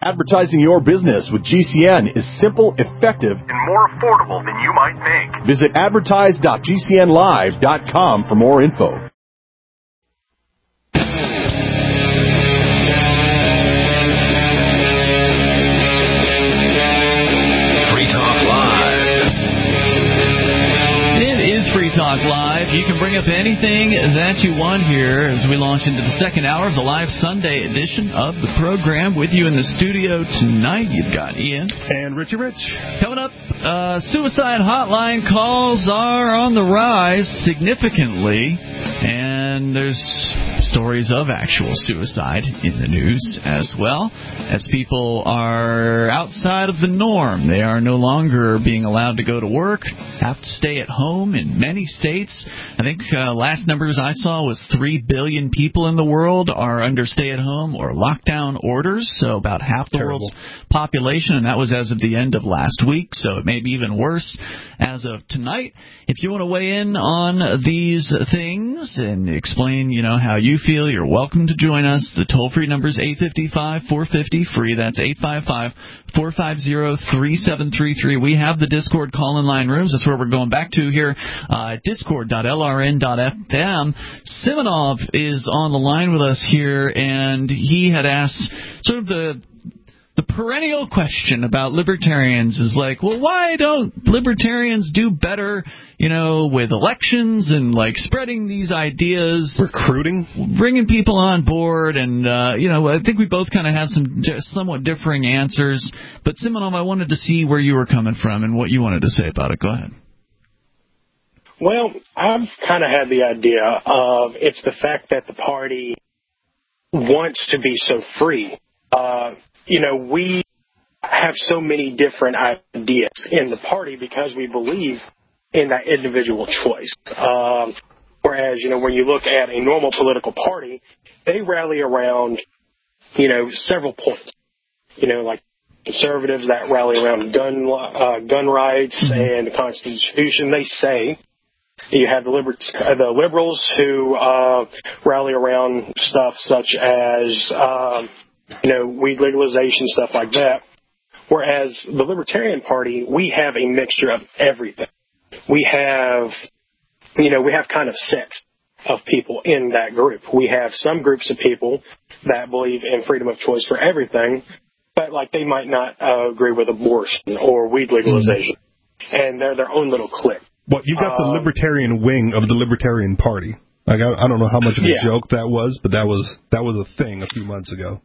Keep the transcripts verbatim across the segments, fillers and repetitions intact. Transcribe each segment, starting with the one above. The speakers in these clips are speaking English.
Advertising your business with G C N is simple, effective, and more affordable than you might think. Visit advertise dot g c n live dot com for more info. Free Talk Live. It is Free Talk Live. You can bring up anything that you want here as we launch into the second hour of the live Sunday edition of the program. With you in the studio tonight, you've got Ian. And Richie Rich. Coming up, uh, suicide hotline calls are on the rise significantly. And there's stories of actual suicide in the news as well, as people are outside of the norm. They are no longer being allowed to go to work, have to stay at home in many states. I think uh, last numbers I saw was three billion people in the world are under stay-at-home or lockdown orders, so about half the Terrible. world's population, and that was as of the end of last week, so it may be even worse as of tonight. If you want to weigh in on these things and explain, you know, how you feel, you're welcome to join us. The toll-free number is eight five five, four five zero, free. That's eight five five, four five zero, three seven three three. We have the Discord call-in line rooms. That's where we're going back to here uh, at discord dot l r n dot f m. Simonov is on the line with us here, and he had asked sort of the The perennial question about libertarians is like, well, why don't libertarians do better, you know, with elections and, like, spreading these ideas? Recruiting? Bringing people on board. And, uh, you know, I think we both kind of had some somewhat differing answers. But, Simonov, I wanted to see where you were coming from and what you wanted to say about it. Go ahead. Well, I've kind of had the idea of it's the fact that the party wants to be so free. Uh You know, we have so many different ideas in the party because we believe in that individual choice. Um, whereas, you know, when you look at a normal political party, they rally around, you know, several points. You know, like conservatives that rally around gun uh, gun rights and the Constitution. They say you have the, liber- the liberals who uh, rally around stuff such as um, you know, weed legalization, stuff like that. Whereas the Libertarian Party, we have a mixture of everything. We have, you know, we have kind of sets of people in that group. We have some groups of people that believe in freedom of choice for everything, but, like, they might not uh, agree with abortion or weed legalization. Mm-hmm. And they're their own little clique. Well, you got um, the Libertarian wing of the Libertarian Party. Like, I, I don't know how much of a yeah. joke that was, but that was that was a thing a few months ago.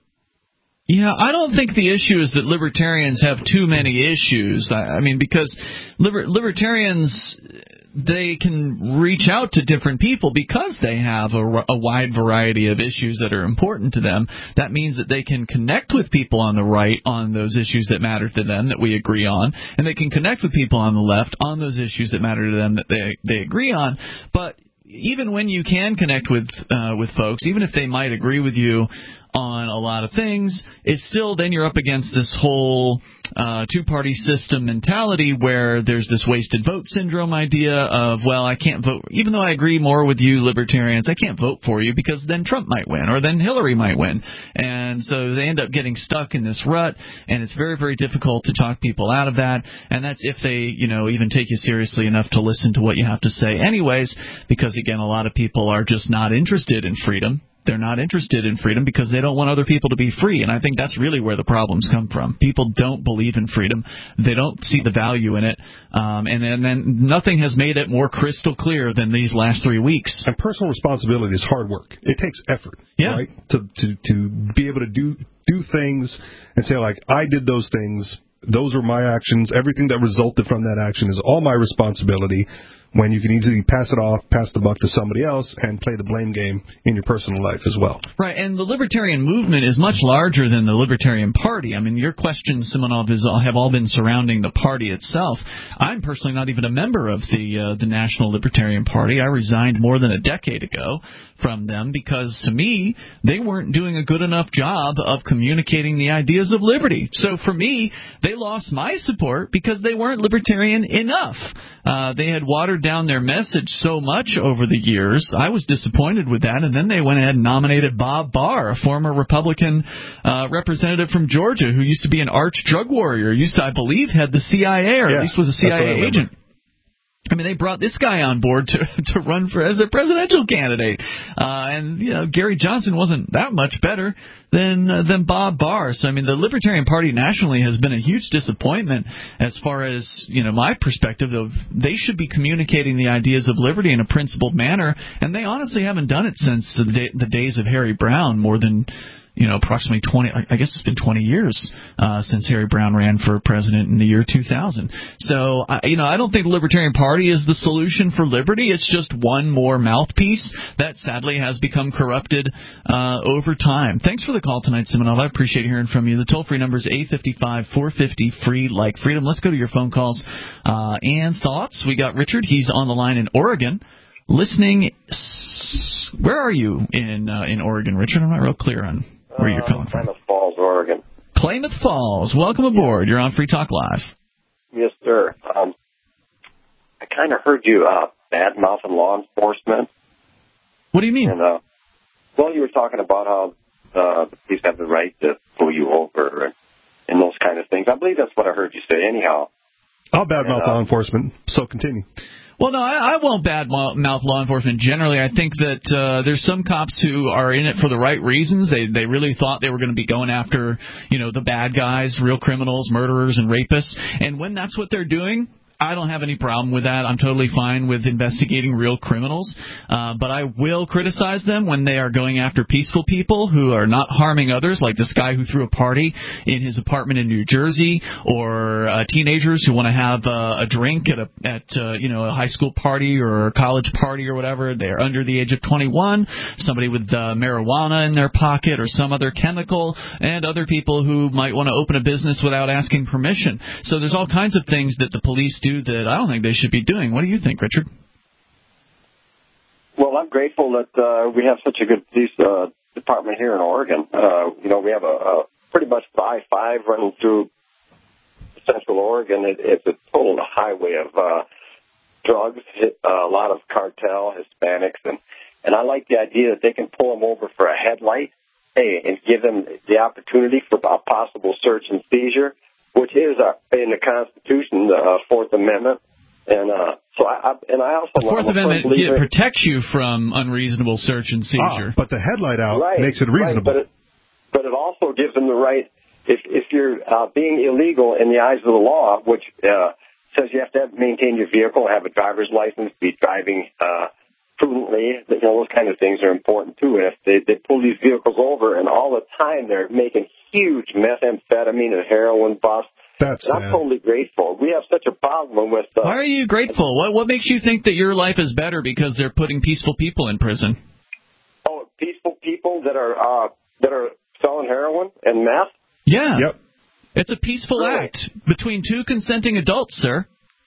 Yeah, I don't think the issue is that libertarians have too many issues. I, I mean, because liber, libertarians, they can reach out to different people because they have a, a wide variety of issues that are important to them. That means that they can connect with people on the right on those issues that matter to them that we agree on, and they can connect with people on the left on those issues that matter to them that they they agree on. But even when you can connect with uh, with folks, even if they might agree with you on a lot of things, it's still then you're up against this whole uh, two-party system mentality where there's this wasted vote syndrome idea of, well, I can't vote, even though I agree more with you libertarians, I can't vote for you because then Trump might win or then Hillary might win. And so they end up getting stuck in this rut, and it's very, very difficult to talk people out of that. And that's if they, you know, even take you seriously enough to listen to what you have to say anyways, because, again, a lot of people are just not interested in freedom. They're not interested in freedom because they don't want other people to be free, and I think that's really where the problems come from. People don't believe in freedom. They don't see the value in it, um, and, and then nothing has made it more crystal clear than these last three weeks. And personal responsibility is hard work. It takes effort, yeah. right, to, to, to be able to do, do things and say, like, I did those things. Those are my actions. Everything that resulted from that action is all my responsibility, when you can easily pass it off, pass the buck to somebody else, and play the blame game in your personal life as well. Right, and the libertarian movement is much larger than the Libertarian Party. I mean, your questions, Simonov, is, have all been surrounding the party itself. I'm personally not even a member of the uh, the National Libertarian Party. I resigned more than a decade ago from them because, to me, they weren't doing a good enough job of communicating the ideas of liberty. So, for me, they lost my support because they weren't libertarian enough. Uh, they had watered watered down their message so much over the years. I was disappointed with that, and then they went ahead and nominated Bob Barr, a former Republican uh, representative from Georgia who used to be an arch drug warrior, used to, I believe, had the C I A, or yeah, at least was a C I A agent. I mean, they brought this guy on board to to run for as a presidential candidate, uh, and you know Gary Johnson wasn't that much better than uh, than Bob Barr. So I mean, the Libertarian Party nationally has been a huge disappointment as far as you know my perspective. Of they should be communicating the ideas of liberty in a principled manner, and they honestly haven't done it since the, day, the days of Harry Brown, more than. You know, approximately twenty. I guess it's been twenty years uh, since Harry Brown ran for president in the year two thousand. So, I, you know, I don't think the Libertarian Party is the solution for liberty. It's just one more mouthpiece that sadly has become corrupted uh, over time. Thanks for the call tonight, Simonov. I appreciate hearing from you. The toll-free number is eight five five, four five zero, free like freedom. Let's go to your phone calls uh, and thoughts. We got Richard. He's on the line in Oregon. Listening. Where are you in uh, in Oregon, Richard? I'm not real clear on. Where you're calling uh, from? Klamath Falls, Oregon. Klamath Falls. Welcome aboard. You're on Free Talk Live. Yes, sir. Um, I kind of heard you uh, bad-mouthing law enforcement. What do you mean? And, uh, well, you were talking about how uh, the police have the right to pull you over and, and those kind of things. I believe that's what I heard you say anyhow. I'll badmouth and, uh, law enforcement, so continue. Well, no, I, I won't badmouth law enforcement generally. I think that uh, there's some cops who are in it for the right reasons. They they really thought they were going to be going after, you know, the bad guys, real criminals, murderers, and rapists. And when that's what they're doing, I don't have any problem with that. I'm totally fine with investigating real criminals. Uh, but I will criticize them when they are going after peaceful people who are not harming others, like this guy who threw a party in his apartment in New Jersey, or uh, teenagers who want to have uh, a drink at a at uh, you know a high school party or a college party or whatever. They're under the age of twenty-one. Somebody with uh, marijuana in their pocket or some other chemical, and other people who might want to open a business without asking permission. So there's all kinds of things that the police do that I don't think they should be doing. What do you think, Richard? Well, I'm grateful that uh, we have such a good police uh, department here in Oregon. Uh, you know, we have a, a pretty much I five running through Central Oregon. It, it's a total highway of uh, drugs, uh, a lot of cartel, Hispanics, and, and I like the idea that they can pull them over for a headlight, hey, and give them the opportunity for a possible search and seizure, which is uh, in the Constitution, the uh, Fourth Amendment, and uh, so I, I and I also the Fourth Amendment it protects you from unreasonable search and seizure. Ah, but the headlight out right, makes it reasonable. Right, but, it, but it also gives them the right, if if you're uh, being illegal in the eyes of the law, which uh, says you have to have, maintain your vehicle, have a driver's license, be driving uh, prudently, you know, those kind of things are important too. And if they, they pull these vehicles over and all the time they're making huge methamphetamine and heroin busts, That's I'm sad. totally grateful. We have such a problem with... Uh, Why are you grateful? What what makes you think that your life is better because they're putting peaceful people in prison? Oh, peaceful people that are uh, that are selling heroin and meth? Yeah. Yep. It's a peaceful Really? act between two consenting adults, sir.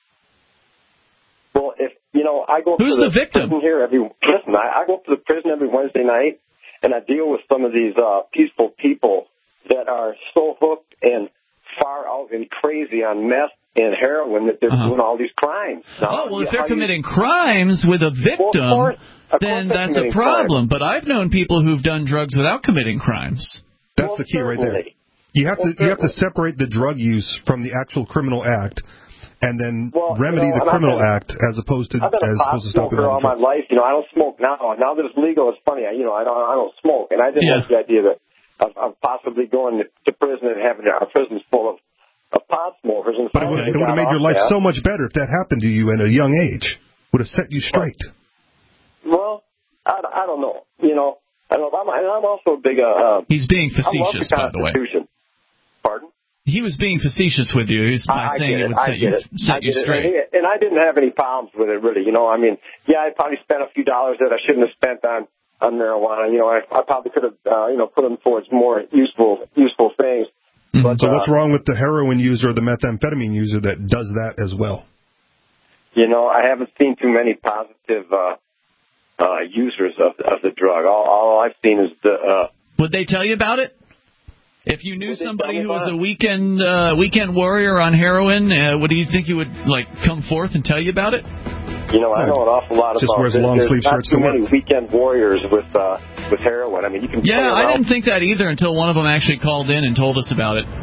Well, if, you know, I go Who's to the, the victim? prison here every... Listen, I, I go up to the prison every Wednesday night, and I deal with some of these uh, peaceful people that are so hooked and far out and crazy on meth and heroin that they're Uh-huh. doing all these crimes. Now, Oh, well, if how they're you- committing crimes with a victim, Well, of course- of then course they're that's a committing problem. But I've known people who've done drugs without committing crimes. That's Well, the key right there. certainly. You have Well, to you have to certainly. separate the drug use from the actual criminal act, and then Well, remedy you know, the and I've criminal been- act as opposed to I've been as a pot opposed to stopping smoker all all the my drugs. life. You know, I don't smoke now. Now that it's legal, it's funny. I, you know, I don't, I don't smoke, and I didn't Yeah. like the idea that of, of possibly going to, to prison and having our prisons full of, of pot smokers. And But it would, finally it would have got made your off life that. so much better if that happened to you at a young age. Would have set you straight. Well, I, I don't know. You know, I don't know. I'm, and I'm also a big. Uh, uh, He's being I love facetious, the by the way. Constitution. Pardon? He was being facetious with you. He's by I, I saying get it it. would I set you, get it. set I you get it. straight. And, he- and I didn't have any problems with it, really. You know, I mean, yeah, I probably spent a few dollars that I shouldn't have spent on, on marijuana. You know, I, I probably could have, uh, you know, put them towards more useful useful things. Mhm. But, So uh, what's wrong with the heroin user or the methamphetamine user that does that as well? You know, I haven't seen too many positive uh, uh, users of of the drug. All, all I've seen is the. Uh, Would they tell you about it? If you knew Would they somebody tell me who was about a it? weekend uh, weekend warrior on heroin, uh, would you think he would like come forth and tell you about it? You know, I know an awful lot Just about wears this. long There's sleeve not shirts too to work. many weekend warriors with uh, with heroin. I mean, you can. Yeah, play I around. didn't think that either until one of them actually called in and told us about it.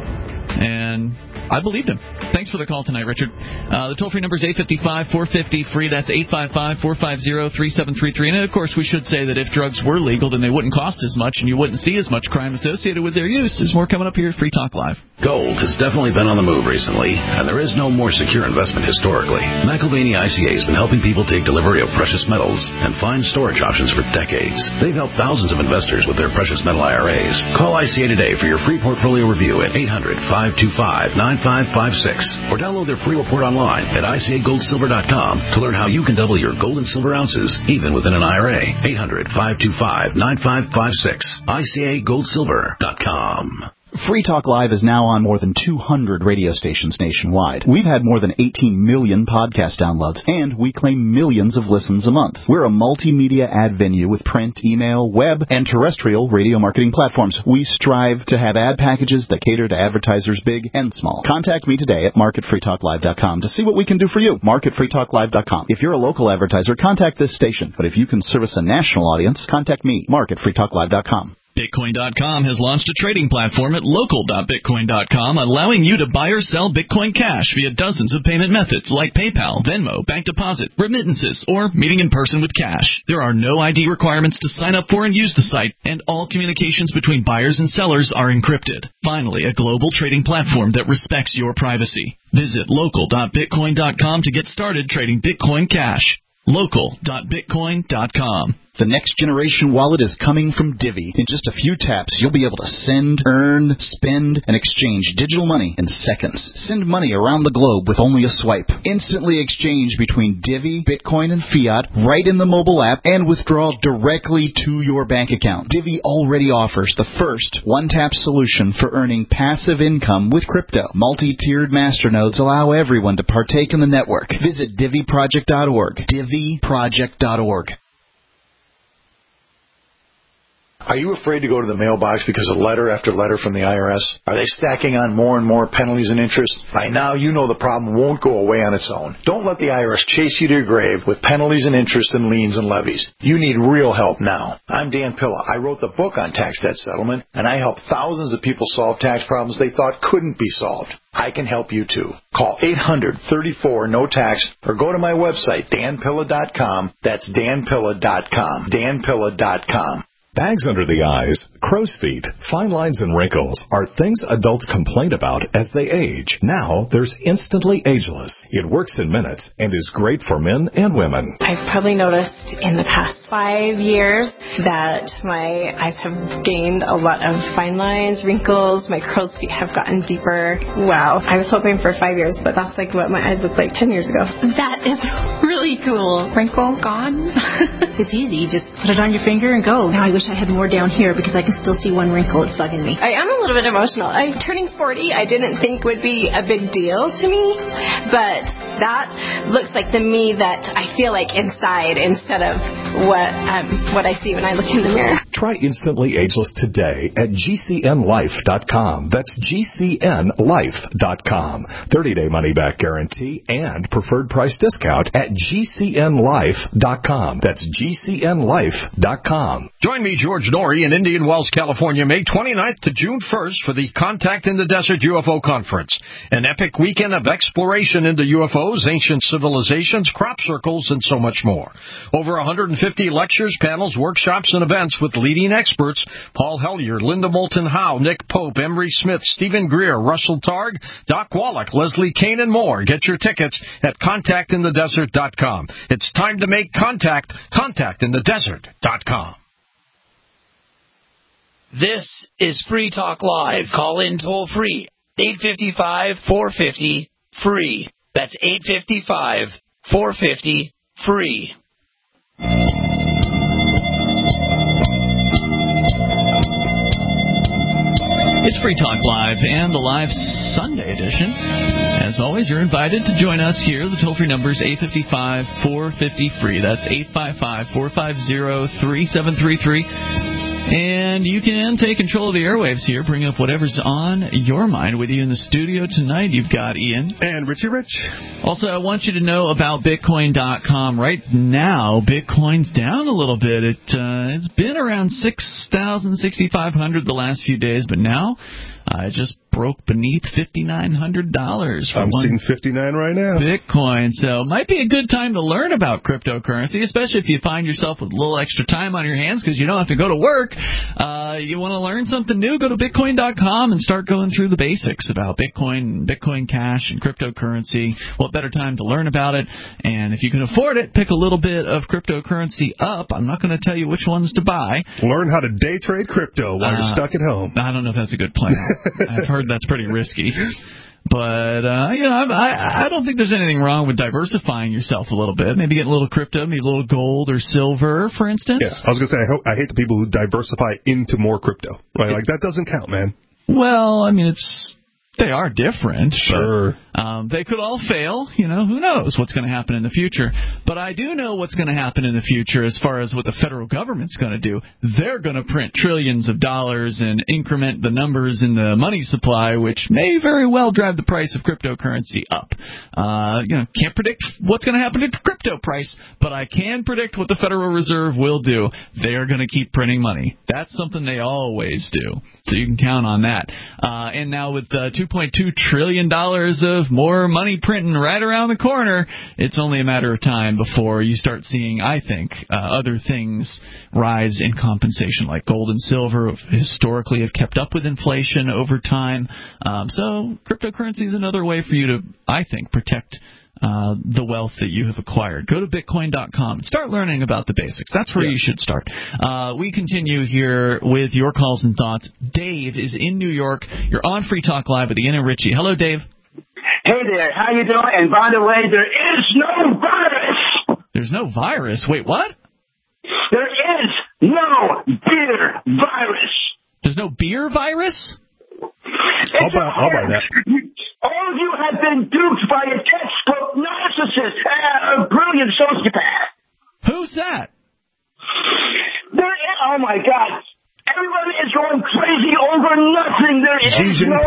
And I believed him. Thanks for the call tonight, Richard. Uh, the toll-free number is eight five five, four five zero, free. That's eight five five, four five zero, three seven three three. And, of course, we should say that if drugs were legal, then they wouldn't cost as much, and you wouldn't see as much crime associated with their use. There's more coming up here at Free Talk Live. Gold has definitely been on the move recently, and there is no more secure investment historically. McIlvaney I C A has been helping people take delivery of precious metals and find storage options for decades. They've helped thousands of investors with their precious metal I R As. Call I C A today for your free portfolio review at eight hundred, five two five, nine five five six or download their free report online at I C A gold silver dot com to learn how you can double your gold and silver ounces even within an I R A. eight hundred, five two five, nine five five six. I C A gold silver dot com. Free Talk Live is now on more than two hundred radio stations nationwide. We've had more than eighteen million podcast downloads, and we claim millions of listens a month. We're a multimedia ad venue with print, email, web, and terrestrial radio marketing platforms. We strive to have ad packages that cater to advertisers big and small. Contact me today at market free talk live dot com to see what we can do for you. market free talk live dot com. If you're a local advertiser, contact this station. But if you can service a national audience, contact me, market free talk live dot com. Bitcoin dot com has launched a trading platform at local dot bitcoin dot com, allowing you to buy or sell Bitcoin Cash via dozens of payment methods like PayPal, Venmo, bank deposit, remittances, or meeting in person with cash. There are no I D requirements to sign up for and use the site, and all communications between buyers and sellers are encrypted. Finally, a global trading platform that respects your privacy. Visit local dot bitcoin dot com to get started trading Bitcoin Cash. local dot bitcoin dot com. The next generation wallet is coming from Divvy. In just a few taps, you'll be able to send, earn, spend, and exchange digital money in seconds. Send money around the globe with only a swipe. Instantly exchange between Divvy, Bitcoin, and fiat right in the mobile app and withdraw directly to your bank account. Divvy already offers the first one-tap solution for earning passive income with crypto. Multi-tiered masternodes allow everyone to partake in the network. Visit divvy project dot org. divvy project dot org. Are you afraid to go to the mailbox because of letter after letter from the I R S? Are they stacking on more and more penalties and interest? By now, you know the problem won't go away on its own. Don't let the I R S chase you to your grave with penalties and interest and liens and levies. You need real help now. I'm Dan Pilla. I wrote the book on tax debt settlement, and I helped thousands of people solve tax problems they thought couldn't be solved. I can help you too. Call eight hundred, thirty-four, no tax or go to my website, dan pilla dot com. That's dan pilla dot com. dan pilla dot com. Bags under the eyes, crow's feet, fine lines, and wrinkles are things adults complain about as they age. Now, there's Instantly Ageless. It works in minutes and is great for men and women. I've probably noticed in the past five years that my eyes have gained a lot of fine lines, wrinkles, my crow's feet have gotten deeper. Wow. I was hoping for five years, but that's like what my eyes looked like ten years ago. That is really cool. Wrinkle gone. It's easy. You just put it on your finger and go. Now I wish I had more down here because I can still see one wrinkle. It's bugging me. I am a little bit emotional. I'm turning forty. I didn't think would be a big deal to me, but that looks like the me that I feel like inside instead of what um, what I see when I look in the mirror. Try Instantly Ageless today at G C N life dot com. That's G C N life dot com. thirty-day money-back guarantee and preferred price discount at G C N life dot com. That's G C N life dot com. Join me, George Norrie, in Indian Wells, California, May twenty-ninth to June first for the Contact in the Desert U F O Conference, an epic weekend of exploration into U F Os, ancient civilizations, crop circles, and so much more. Over one hundred fifty lectures, panels, workshops, and events with leading experts: Paul Hellyer, Linda Moulton Howe, Nick Pope, Emery Smith, Stephen Greer, Russell Targ, Doc Wallach, Leslie Kane, and more. Get your tickets at contact in the desert dot com. It's time to make contact. contact in the desert dot com. This is Free Talk Live. Call in toll free. eight five five, four five zero, free. That's eight five five, four five zero, free. It's Free Talk Live and the live Sunday edition. As always, you're invited to join us here. The toll-free number is eight five five, four five zero, free. That's eight five five, four five zero, three seven three three. And you can take control of the airwaves here, bring up whatever's on your mind. With you in the studio tonight, you've got Ian. And Richie Rich. Also, I want you to know about Bitcoin dot com. Right now, Bitcoin's down a little bit. It, uh, it's been around six thousand, six thousand five hundred the last few days, but now uh, it just broke beneath five thousand nine hundred dollars. I'm seeing fifty-nine right now. Bitcoin. So it might be a good time to learn about cryptocurrency, especially if you find yourself with a little extra time on your hands because you don't have to go to work. Uh, you want to learn something new, go to Bitcoin dot com and start going through the basics about Bitcoin, Bitcoin Cash, and cryptocurrency. What better time to learn about it? And if you can afford it, pick a little bit of cryptocurrency up. I'm not going to tell you which ones to buy. Learn how to day trade crypto while uh, you're stuck at home. I don't know if that's a good plan. I've heard that's pretty risky. But, uh, you know, I, I don't think there's anything wrong with diversifying yourself a little bit. Maybe get a little crypto, maybe a little gold or silver, for instance. Yeah, I was going to say, I, hope, I hate the people who diversify into more crypto. Right? Like, that doesn't count, man. Well, I mean, it's... They are different. Sure. But, um, they could all fail. You know, who knows what's going to happen in the future. But I do know what's going to happen in the future as far as what the federal government's going to do. They're going to print trillions of dollars and increment the numbers in the money supply, which may very well drive the price of cryptocurrency up. Uh, you know, can't predict what's going to happen to the crypto price, but I can predict what the Federal Reserve will do. They're going to keep printing money. That's something they always do. So you can count on that. Uh, and now with uh, two point two trillion dollars of more money printing right around the corner, it's only a matter of time before you start seeing, I think, uh, other things rise in compensation, like gold and silver historically have kept up with inflation over time. Um, so cryptocurrency is another way for you to, I think, protect Uh, the wealth that you have acquired. Go to Bitcoin dot com and start learning about the basics. That's where yeah. you should start. Uh, we continue here with your calls and thoughts. Dave is in New York. You're on Free Talk Live with Ian and Richie. Hello, Dave. Hey there. How you doing? And by the way, there is no virus. There's no virus? Wait, what? There is no beer virus. There's no beer virus? I'll buy, I'll buy that. All of you have been duped by a textbook narcissist, uh, a brilliant sociopath. Who's that? There is, oh, my God. Everyone is going crazy over nothing. There is Xi no...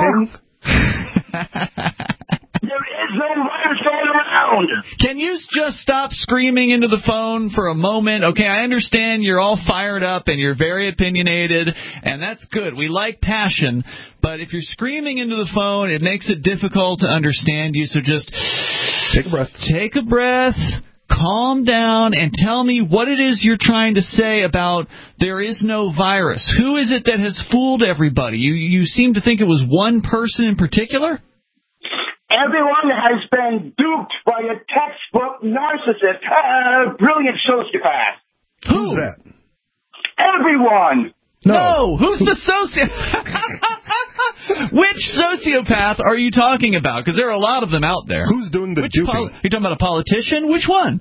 Jinping? There is no virus going around. Can you just stop screaming into the phone for a moment? Okay, I understand you're all fired up and you're very opinionated, and that's good. We like passion, but if you're screaming into the phone, it makes it difficult to understand you, so just take a breath. Take a breath. Calm down and tell me what it is you're trying to say about there is no virus. Who is it that has fooled everybody? You, you seem to think it was one person in particular? Everyone has been duped by a textbook narcissist, a brilliant sociopath. Who's that? Everyone. No, no who's the sociopath? Which sociopath are you talking about? Because there are a lot of them out there. Who's doing the Which duping? Poli- you talking about a politician? Which one?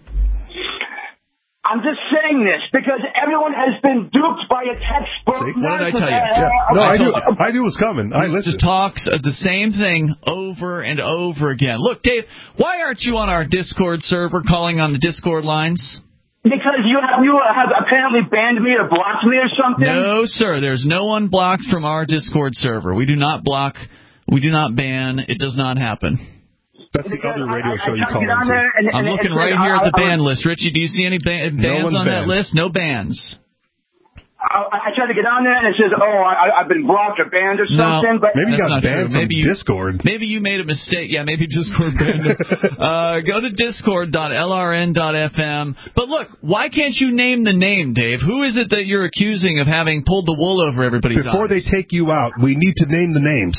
I'm just saying this because everyone has been duped by a textbook. See? What did I tell you? Yeah. No, I, I knew. You. I knew it was coming. I listened. Just talks of the same thing over and over again. Look, Dave, why aren't you on our Discord server calling on the Discord lines? Because you have you have apparently banned me or blocked me or something. No, sir. There's no one blocked from our Discord server. We do not block. We do not ban. It does not happen. That's the other radio show you call into. And, and, I'm looking and, right and, here I, at the I, ban list. Richie, do you see any ban- no bans on banned. that list? No bans. I, I tried to get on there and it says, oh, I, I've been blocked or banned or something. No, but maybe you got banned from maybe you, Discord. Maybe you made a mistake. Yeah, maybe Discord banned it. uh, go to discord dot L R N dot F M. But look, why can't you name the name, Dave? Who is it that you're accusing of having pulled the wool over everybody's Before eyes? they take you out, we need to name the names.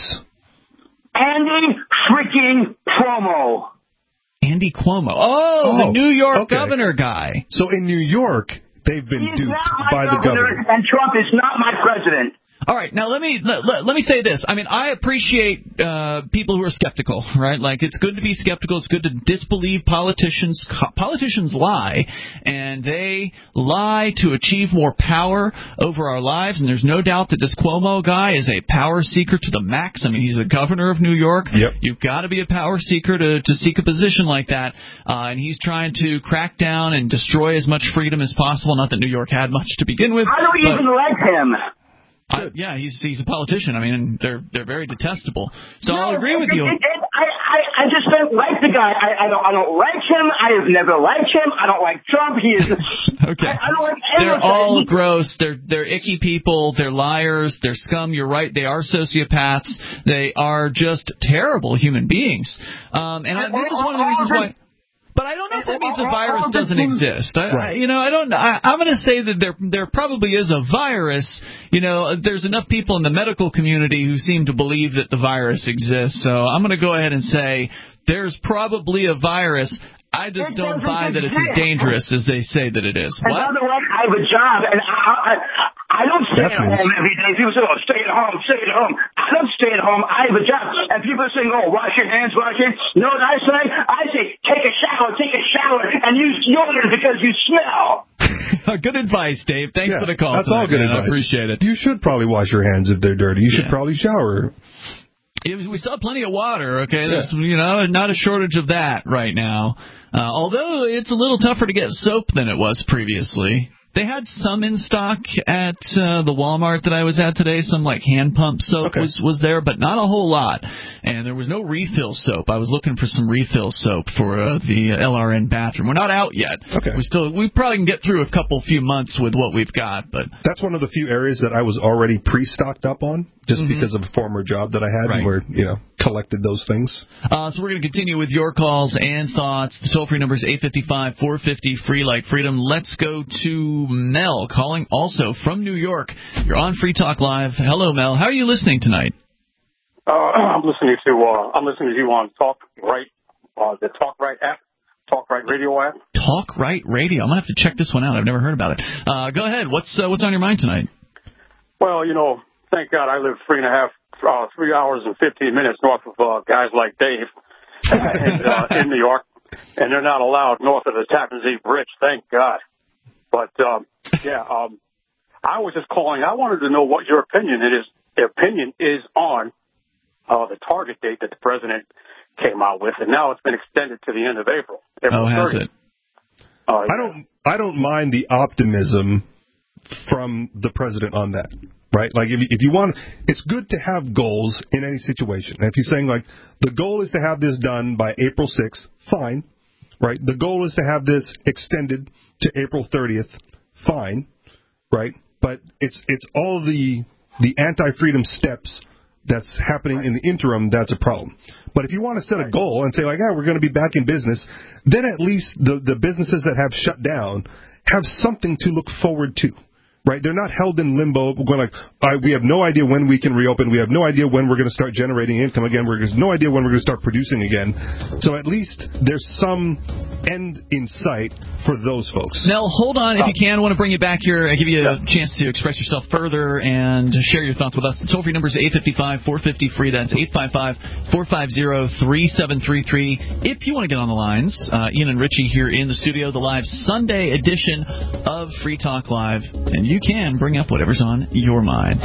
Andy freaking Cuomo. Andy Cuomo. Oh, oh the New York okay. governor guy. So in New York, they've been He's duped not my by the governor, governor. And Trump is not my president. All right, now let me let, let, let me say this. I mean, I appreciate uh, people who are skeptical, right? Like, it's good to be skeptical. It's good to disbelieve politicians. Politicians lie, and they lie to achieve more power over our lives. And there's no doubt that this Cuomo guy is a power seeker to the max. I mean, he's the governor of New York. Yep. You've got to be a power seeker to, to seek a position like that. Uh, and he's trying to crack down and destroy as much freedom as possible. Not that New York had much to begin with. I don't but, even like him. I, yeah, he's he's a politician. I mean, they're they're very detestable. So no, I'll agree with it, you. It, it, I, I I just don't like the guy. I, I don't I don't like him. I have never liked him. I don't like Trump. He is okay. I, I don't like they're all he, gross. They're they're icky people. They're liars. They're scum. You're right. They are sociopaths. They are just terrible human beings. Um, and I, this is one of the reasons why. But I don't know if that means the virus doesn't exist. I, right. I, you know, I don't. I, I'm going to say that there there probably is a virus. You know, there's enough people in the medical community who seem to believe that the virus exists. So I'm going to go ahead and say there's probably a virus. I just it don't buy that it's exist. as dangerous as they say that it is. And what? by the way, I have a job, and I I, I don't stay That's at nice. home every day. People say, "Oh, stay at home, stay at home." I don't stay at home. I have a job, and people are saying, "Oh, wash your hands, wash your hands." You know what I say? I say, take a shower, take a shower, and use deodorant because you smell. Good advice, Dave. Thanks yeah, for the call. That's all good man. advice. I appreciate it. You should probably wash your hands if they're dirty. You should yeah. probably shower. We still have plenty of water, okay? There's, yeah. you know, not a shortage of that right now. Uh, although it's a little tougher to get soap than it was previously. They had some in stock at uh, the Walmart that I was at today. Some, like, hand pump soap okay. was, was there, but not a whole lot. And there was no refill soap. I was looking for some refill soap for uh, the L R N bathroom. We're not out yet. Okay. We still we probably can get through a couple few months with what we've got. But that's one of the few areas that I was already pre-stocked up on, just mm-hmm. because of a former job that I had right. where, you know, collected those things. Uh, so we're going to continue with your calls and thoughts. The toll-free number is eight five five, four five zero, free like freedom. Let's go to Mel, calling also from New York. You're on Free Talk Live. Hello, Mel. How are you listening tonight? Uh, I'm listening to uh, I'm listening to you on Talk Right, uh, the Talk Right app, Talk Right Radio app. Talk Right Radio. I'm gonna have to check this one out. I've never heard about it. Uh, go ahead. What's uh, what's on your mind tonight? Well, you know, thank God I live three and a half, uh, three hours and fifteen minutes north of uh, guys like Dave and, uh, in New York, and they're not allowed north of the Tappan Zee Bridge. Thank God. But um, yeah, um, I was just calling. I wanted to know what your opinion it is. Opinion is on uh, the target date that the president came out with, and now it's been extended to the end of April. April oh, has thirtieth. it? Uh, I don't. I don't mind the optimism from the president on that. Right? Like, if, if you want, it's good to have goals in any situation. And if you're saying, like, the goal is to have this done by April sixth, fine. Right? The goal is to have this extended to April thirtieth, fine. Right? But it's it's all the the anti-freedom steps that's happening right. in the interim that's a problem. But if you want to set a goal and say, like, yeah, we're going to be back in business, then at least the, the businesses that have shut down have something to look forward to. Right? They're not held in limbo. We're going like, uh, we have no idea when we can reopen. We have no idea when we're going to start generating income again. We have no idea when we're going to start producing again. So at least there's some end in sight for those folks. Nell, hold on if you can. I want to bring you back here. I give you a chance to express yourself further and share your thoughts with us. The toll-free number is eight five five, four five zero, free. That's eight five five, four five zero, three seven three three. If you want to get on the lines, uh, Ian and Richie here in the studio, the live Sunday edition of Free Talk Live. And you You can bring up whatever's on your minds.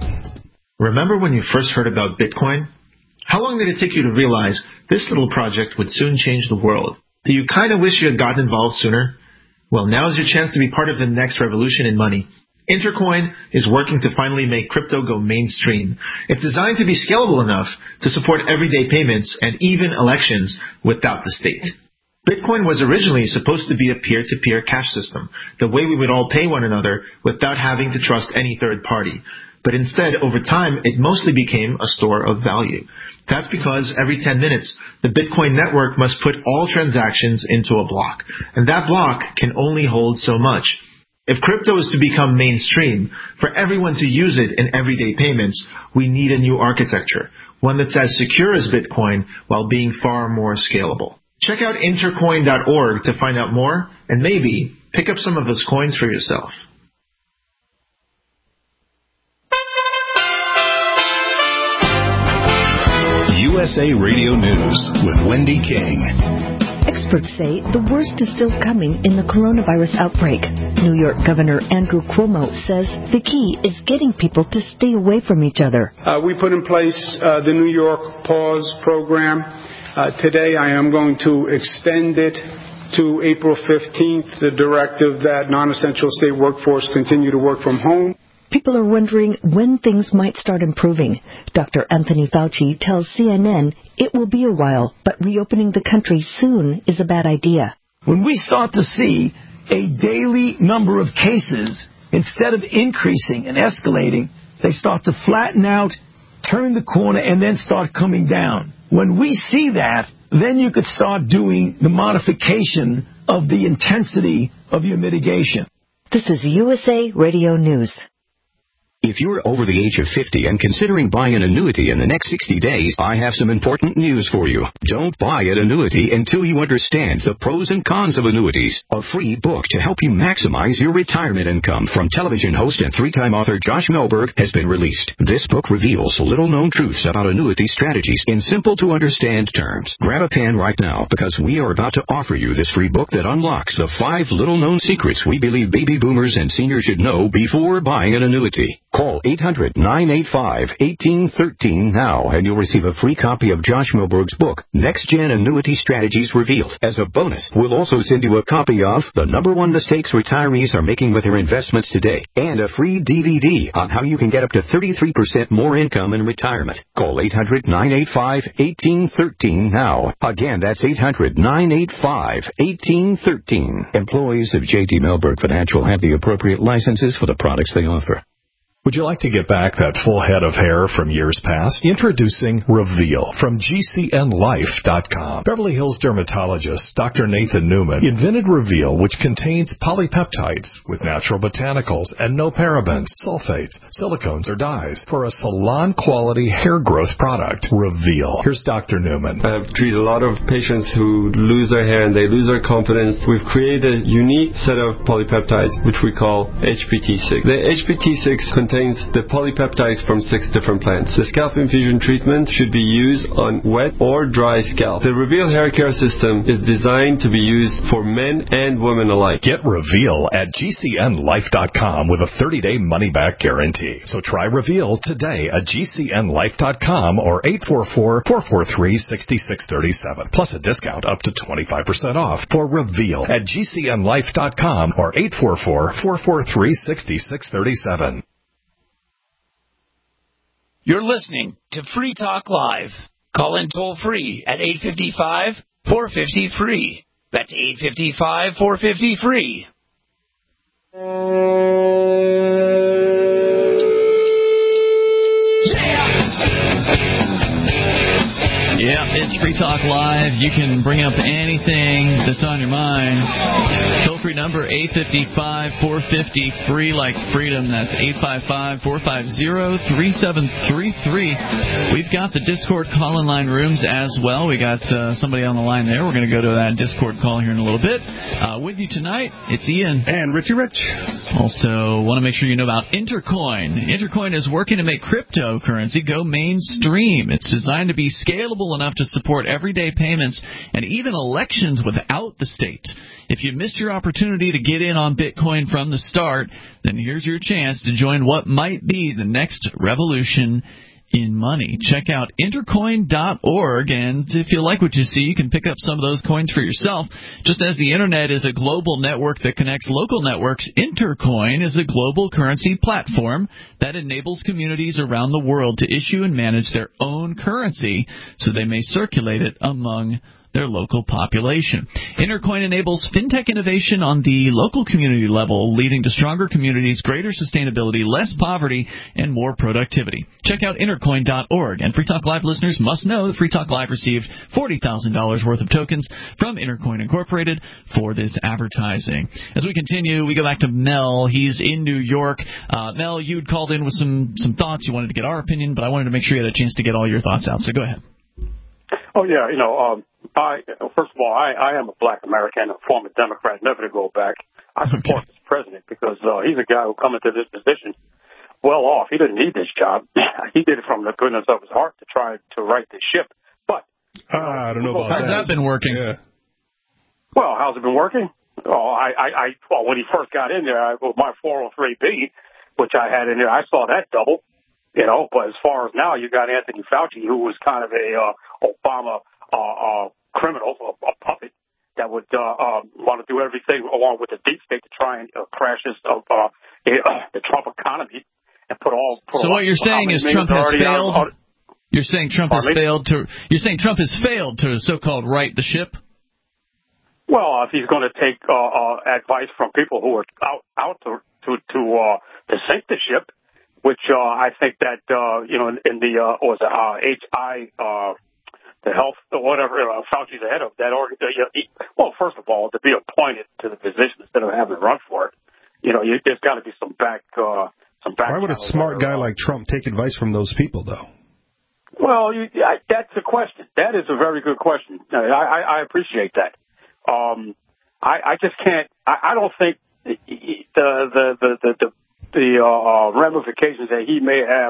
Remember when you first heard about Bitcoin? How long did it take you to realize this little project would soon change the world? Do you kind of wish you had gotten involved sooner? Well, now is your chance to be part of the next revolution in money. Intercoin is working to finally make crypto go mainstream. It's designed to be scalable enough to support everyday payments and even elections without the state. Bitcoin was originally supposed to be a peer-to-peer cash system, the way we would all pay one another without having to trust any third party. But instead, over time, it mostly became a store of value. That's because every ten minutes, the Bitcoin network must put all transactions into a block, and that block can only hold so much. If crypto is to become mainstream, for everyone to use it in everyday payments, we need a new architecture, one that's as secure as Bitcoin while being far more scalable. Check out intercoin dot org to find out more and maybe pick up some of those coins for yourself. S A Radio News with Wendy King. Experts say the worst is still coming in the coronavirus outbreak. New York Governor Andrew Cuomo says the key is getting people to stay away from each other. Uh, we put in place uh, the New York Pause program. Uh, today I am going to extend it to April fifteenth, the directive that non-essential state workforce continue to work from home. People are wondering when things might start improving. Doctor Anthony Fauci tells C N N it will be a while, but reopening the country soon is a bad idea. When we start to see a daily number of cases, instead of increasing and escalating, they start to flatten out, turn the corner, and then start coming down. When we see that, then you could start doing the modification of the intensity of your mitigation. This is U S A Radio News. If you're over the age of fifty and considering buying an annuity in the next sixty days, I have some important news for you. Don't buy an annuity until you understand the pros and cons of annuities. A free book to help you maximize your retirement income from television host and three-time author Josh Melberg has been released. This book reveals little-known truths about annuity strategies in simple-to-understand terms. Grab a pen right now because we are about to offer you this free book that unlocks the five little-known secrets we believe baby boomers and seniors should know before buying an annuity. Call eight hundred, nine eight five, one eight one three now and you'll receive a free copy of Josh Melberg's book, Next Gen Annuity Strategies Revealed. As a bonus, we'll also send you a copy of The Number One Mistakes Retirees Are Making with Their Investments Today and a free D V D on how you can get up to thirty-three percent more income in retirement. Call eight hundred, nine eight five, one eight one three now. Again, that's eight hundred, nine eight five, one eight one three. Employees of J D Melberg Financial have the appropriate licenses for the products they offer. Would you like to get back that full head of hair from years past? Introducing Reveal from G C N life dot com. Beverly Hills dermatologist Doctor Nathan Newman invented Reveal, which contains polypeptides with natural botanicals and no parabens, sulfates, silicones, or dyes for a salon-quality hair growth product. Reveal. Here's Doctor Newman. I've treated a lot of patients who lose their hair and they lose their confidence. We've created a unique set of polypeptides, which we call H P T six. The H P T six contains the polypeptides from six different plants. The scalp infusion treatment should be used on wet or dry scalp. The Reveal hair care system is designed to be used for men and women alike. Get Reveal at G C N life dot com with a thirty-day money-back guarantee. So try Reveal today at G C N life dot com or eight four four, four four three, six six three seven. Plus a discount up to twenty-five percent off for Reveal at G C N life dot com or eight four four, four four three, six six three seven. You're listening to Free Talk Live. Call in toll free at eight five five, four five zero, free. That's eight five five, four five zero, free. Yeah, it's Free Talk Live. You can bring up anything that's on your mind. Toll-free number, eight five five, four five zero, free, like freedom. That's eight five five, four five zero, three seven three three. We've got the Discord call-in line rooms as well. We got uh, somebody on the line there. We're going to go to that Discord call here in a little bit. Uh, with you tonight, it's Ian. And Richie Rich. Also, want to make sure you know about Intercoin. Intercoin is working to make cryptocurrency go mainstream. It's designed to be scalable enough to support everyday payments and even elections without the state. If you missed your opportunity to get in on Bitcoin from the start, then here's your chance to join what might be the next revolution in money. Check out intercoin dot org, and if you like what you see, you can pick up some of those coins for yourself. Just as the Internet is a global network that connects local networks, Intercoin is a global currency platform that enables communities around the world to issue and manage their own currency so they may circulate it among their local population. Intercoin enables fintech innovation on the local community level, leading to stronger communities, greater sustainability, less poverty, and more productivity. Check out intercoin dot org. And Free Talk Live listeners must know that Free Talk Live received forty thousand dollars worth of tokens from Intercoin Incorporated for this advertising. As we continue, we go back to Mel. He's in New York. Uh, Mel, you'd called in with some, some thoughts. You wanted to get our opinion, but I wanted to make sure you had a chance to get all your thoughts out. So go ahead. Oh, yeah, you know, um, I first of all, I, I am a black American, a former Democrat, never to go back. I support this president because uh, he's a guy who come into this position well off. He didn't need this job. He did it from the goodness of his heart to try to right the ship. Ah, I don't know about How's that. that been working? Yeah. Well, how's it been working? Oh, I, I, I well, when he first got in there, I, with my four oh three B, which I had in there, I saw that double, you know. But as far as now, you got Anthony Fauci, who was kind of a uh, Obama uh, uh, criminal, a, a puppet that would uh, uh, want to do everything along with the deep state to try and uh, crash this, uh, uh, the Trump economy and put all. Put So what you're saying is Trump has failed. Out, out, you're saying Trump has failed to. You're saying Trump has failed to so-called right the ship. Well, if he's going to take uh, uh, advice from people who are out out to to to, uh, to sink the ship, which uh, I think that uh, you know in, in the uh, what was it uh, H I uh, the health or whatever uh, Fauci's the head of that organ. Uh, you know, he, well, first of all, to be appointed to the position instead of having to run for it, you know, you, there's got to be some back uh, some back. Why would a smart guy like Trump take advice from those people, though? Well, you, I, that's a question. That is a very good question. I, I, I appreciate that. Um, I, I just can't. I, I don't think the the the the the, the uh, ramifications that he may have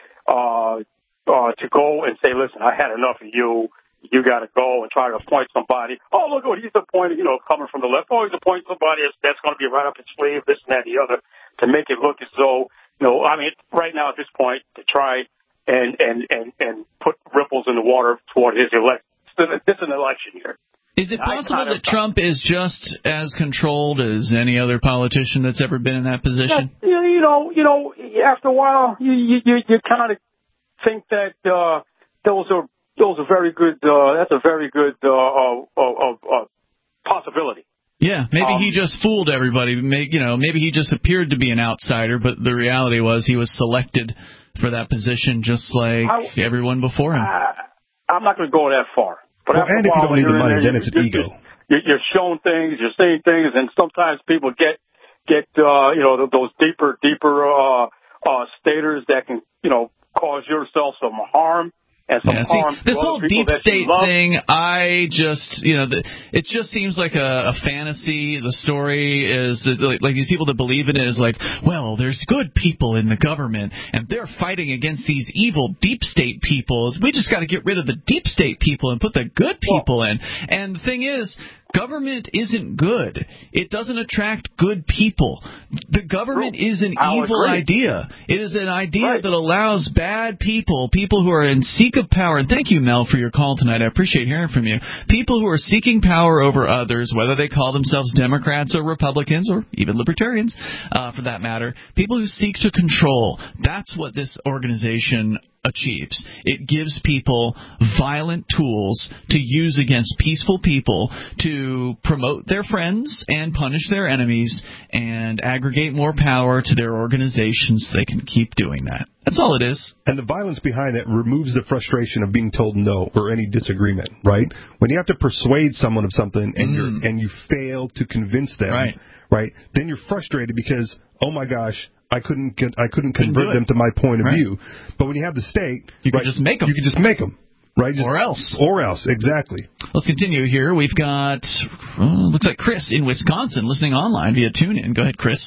uh, uh, to go and say, "Listen, I had enough of you. You got to go," and try to appoint somebody. Oh, look what he's appointed. You know, coming from the left. Oh, he's appointing somebody that's, that's going to be right up his sleeve. This and that, and the other, to make it look as though you know. I mean, right now at this point, to try and and and and put ripples in the water toward his elect. This is an election year. Is it possible that Trump is just as controlled as any other politician that's ever been in that position? Yeah, you know, you know, after a while, you you, you kind of think that uh, those are those are very good. Uh, that's a very good uh, uh, uh, uh, possibility. Yeah, maybe um, he just fooled everybody. Maybe, you know, maybe he just appeared to be an outsider, but the reality was he was selected for that position, just like I, everyone before him. Uh, I'm not going to go that far. But well, and if you don't need the money, then it's an ego. You're, you're shown things, you're seeing things, and sometimes people get get uh, you know those deeper, deeper uh, uh, staters that can you know cause yourself some harm. And some yeah, see, harm this whole deep state love. thing, I just, you know, the, it just seems like a, a fantasy. The story is that, like, like these people that believe in it is like, well, there's good people in the government, and they're fighting against these evil deep state people. We just got to get rid of the deep state people and put the good people in. And the thing is, government isn't good. It doesn't attract good people. The government True. is an I'll evil agree. idea. It is an idea right. that allows bad people, people who are in seek of power, and thank you, Mel, for your call tonight. I appreciate hearing from you. People who are seeking power over others, whether they call themselves Democrats or Republicans or even Libertarians, uh, for that matter, people who seek to control. That's what this organization achieves. It gives people violent tools to use against peaceful people to promote their friends and punish their enemies and aggregate more power to their organizations so they can keep doing that. That's all it is. And the violence behind it removes the frustration of being told no or any disagreement, right? When you have to persuade someone of something and mm. you're and you fail to convince them, right. right? Then you're frustrated because, oh my gosh, I couldn't get, I couldn't convert couldn't them to my point of right. view. But when you have the state, you can right, just make them. You can just make them, right? Just, or else. Or else, exactly. Let's continue here. We've got, oh, looks like Chris in Wisconsin listening online via TuneIn. Go ahead, Chris.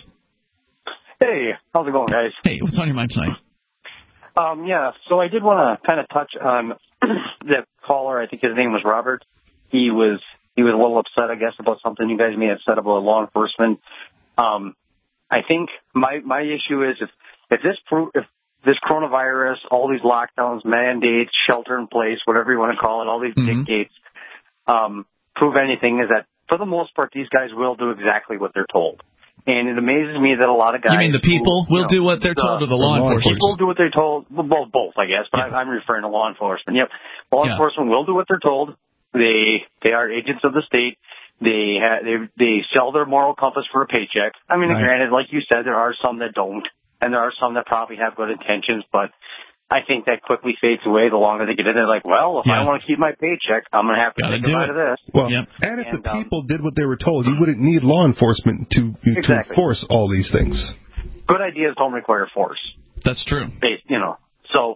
Hey, how's it going, guys? Hey, what's on your mind tonight? Um, yeah, so I did want to kind of touch on that caller. I think his name was Robert. He was he was a little upset, I guess, about something you guys may have said about law enforcement. Um, I think my my issue is if if this if this coronavirus, all these lockdowns, mandates, shelter in place, whatever you want to call it, all these mm-hmm. dictates, um, prove anything, is that for the most part these guys will do exactly what they're told. And it amazes me that a lot of guys... You mean the people who, will you know, do what they're told, the, or the law enforcement? People do what they're told. Well, both, I guess, but yeah. I, I'm referring to law enforcement. Yep. Law yeah. enforcement will do what they're told. They they are agents of the state. They ha- they they sell their moral compass for a paycheck. I mean, right. granted, like you said, there are some that don't, and there are some that probably have good intentions, but I think that quickly fades away the longer they get in. They're like, well, if yeah. I want to keep my paycheck, I'm going to have to Gotta take a bite of this. Well, yep. and if and, the people um, did what they were told, you wouldn't need law enforcement to exactly. to enforce all these things. Good ideas don't require force. That's true. They, you know, so,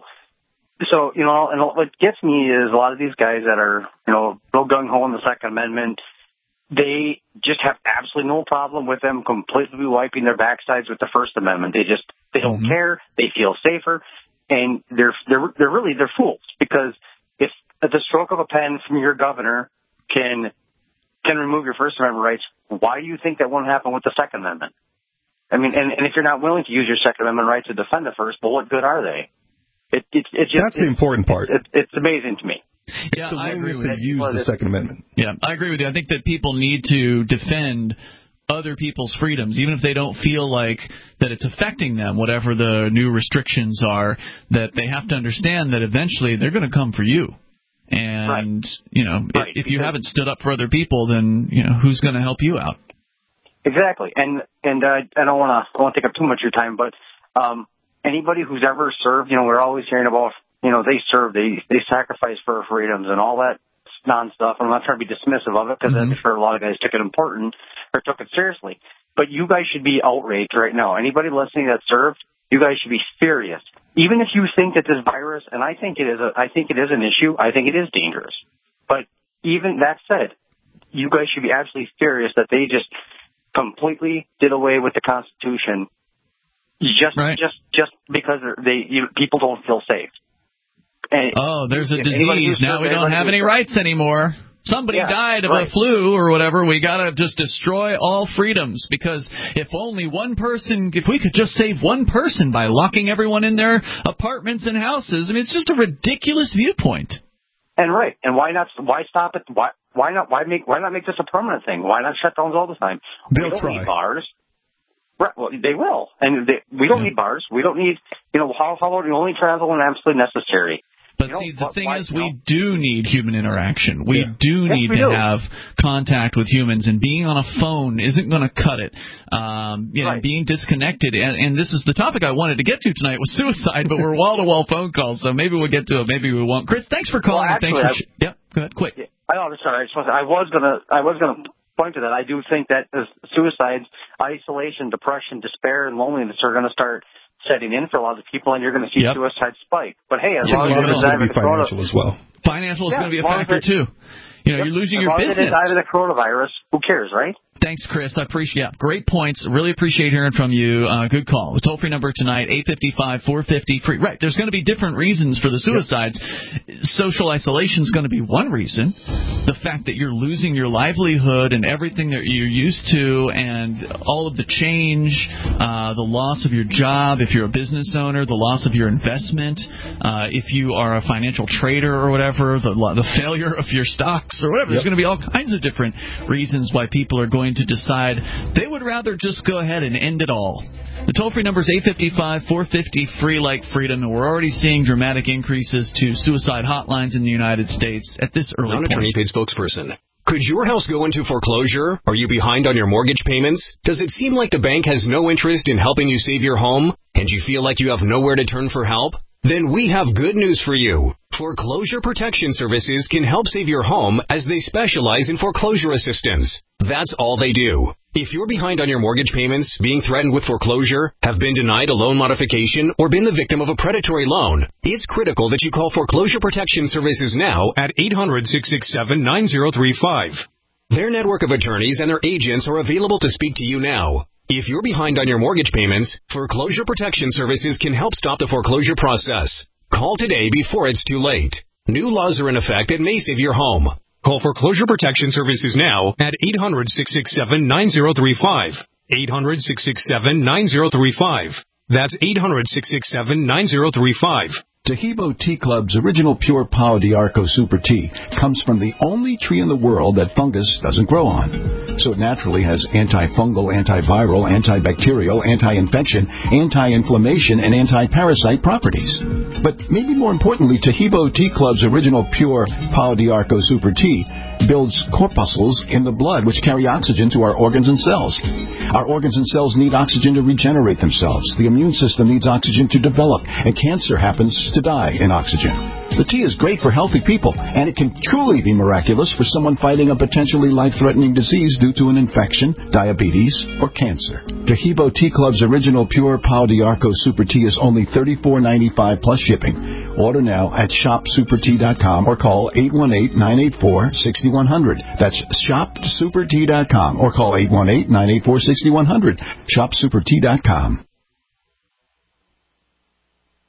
so you know, and what gets me is a lot of these guys that are, you know, real gung-ho in the Second Amendment, they just have absolutely no problem with them completely wiping their backsides with the First Amendment. They just, they don't mm-hmm. care. They feel safer. And they're they're they're really they're fools, because if at the stroke of a pen from your governor can can remove your First Amendment rights, why do you think that won't happen with the Second Amendment? I mean, and, and if you're not willing to use your Second Amendment rights to defend the First, well, what good are they? It, it, it just, That's the important part. It, it, it's amazing to me. Yeah, I agree with to use the Second Amendment. Yeah, I agree with you. I think that people need to defend other people's freedoms, even if they don't feel like that it's affecting them, whatever the new restrictions are, that they have to understand that eventually they're going to come for you. And, right. you know, right. if, if you haven't stood up for other people, then, you know, who's going to help you out? Exactly. And and uh, I don't want to I don't take up too much of your time, but um, anybody who's ever served, you know, we're always hearing about, you know, they served, they, they sacrificed for our freedoms and all that non-stuff. I'm not trying to be dismissive of it because mm-hmm. I'm sure a lot of guys took it important or took it seriously. But you guys should be outraged right now. Anybody listening that served, you guys should be furious. Even if you think that this virus, and I think it is, a, I think it is an issue. I think it is dangerous. But even that said, you guys should be absolutely furious that they just completely did away with the Constitution just right. just just because they you, people don't feel safe. And oh, there's a disease. Now we don't have any rights anymore. Somebody yeah, died of right. a flu or whatever. We got to just destroy all freedoms because if only one person, if we could just save one person by locking everyone in their apartments and houses, I mean, it's just a ridiculous viewpoint. And right. And why not? Why stop it? Why why not? Why make why not make this a permanent thing? Why not shutdowns all the time? They'll we don't try. need bars. Right. Well, they will. And they, we don't yeah. need bars. We don't need. You know, how how about we only travel when absolutely necessary? But you know, see, the what, thing why, is, you know? we do need human interaction. We yeah. do yes, need we to do. have contact with humans, and being on a phone isn't going to cut it. Um, you know, right. being disconnected, and, and this is the topic I wanted to get to tonight was suicide, but we're wall-to-wall phone calls, so maybe we'll get to it, maybe we won't. Chris, thanks for calling. Well, actually, thanks for sh- yep, go ahead, quick. Yeah, I know, sorry. I, just I was gonna, I was gonna point to that. I do think that suicides, isolation, depression, despair, and loneliness are going to start setting in for a lot of people, and you're going to see yep. suicide spike. But hey, as yes, long as it's going to be financial as well. Financial is yeah, going to be a factor it, too. You know, yep, you're losing as your long business. As they die of the coronavirus, who cares, right? Thanks, Chris. I appreciate yeah, great points. Really appreciate hearing from you. Uh, good call. The toll-free number tonight, eight five five, four five zero, free. Right, there's going to be different reasons for the suicides. Yep. Social isolation is going to be one reason. The fact that you're losing your livelihood and everything that you're used to and all of the change, uh, the loss of your job, if you're a business owner, the loss of your investment, uh, if you are a financial trader or whatever, the, the failure of your stocks or whatever. Yep. There's going to be all kinds of different reasons why people are going to decide they would rather just go ahead and end it all. The toll-free number is eight five five, four five zero, free like freedom, and we're already seeing dramatic increases to suicide hotlines in the United States at this early point. Non-attorney paid spokesperson. Could your house go into foreclosure? Are you behind on your mortgage payments? Does it seem like the bank has no interest in helping you save your home, and you feel like you have nowhere to turn for help? Then we have good news for you. Foreclosure Protection Services can help save your home as they specialize in foreclosure assistance. That's all they do. If you're behind on your mortgage payments, being threatened with foreclosure, have been denied a loan modification, or been the victim of a predatory loan, it's critical that you call Foreclosure Protection Services now at eight hundred, six six seven, nine zero three five. Their network of attorneys and their agents are available to speak to you now. If you're behind on your mortgage payments, Foreclosure Protection Services can help stop the foreclosure process. Call today before it's too late. New laws are in effect that may save your home. Call Foreclosure Protection Services now at eight hundred, six six seven, nine zero three five. eight hundred, six six seven, nine zero three five. That's eight hundred, six six seven, nine zero three five. Taheebo Tea Club's original pure Pau d'Arco Super Tea comes from the only tree in the world that fungus doesn't grow on. So it naturally has antifungal, antiviral, antibacterial, anti-infection, anti-inflammation, and anti-parasite properties. But maybe more importantly, Taheebo Tea Club's original pure Pau d'Arco Super Tea builds corpuscles in the blood which carry oxygen to our organs and cells. Our organs and cells need oxygen to regenerate themselves. The immune system needs oxygen to develop, and cancer happens to die in oxygen. The tea is great for healthy people, and it can truly be miraculous for someone fighting a potentially life-threatening disease due to an infection, diabetes, or cancer. Taheebo Tea Club's original pure Pau d'Arco Super Tea is only thirty-four ninety-five plus shipping. Order now at shop super tea dot com or call eight one eight, nine eight four, six one zero zero. That's shop super tea dot com or call eight one eight, nine eight four, six one zero zero. shop super tea dot com.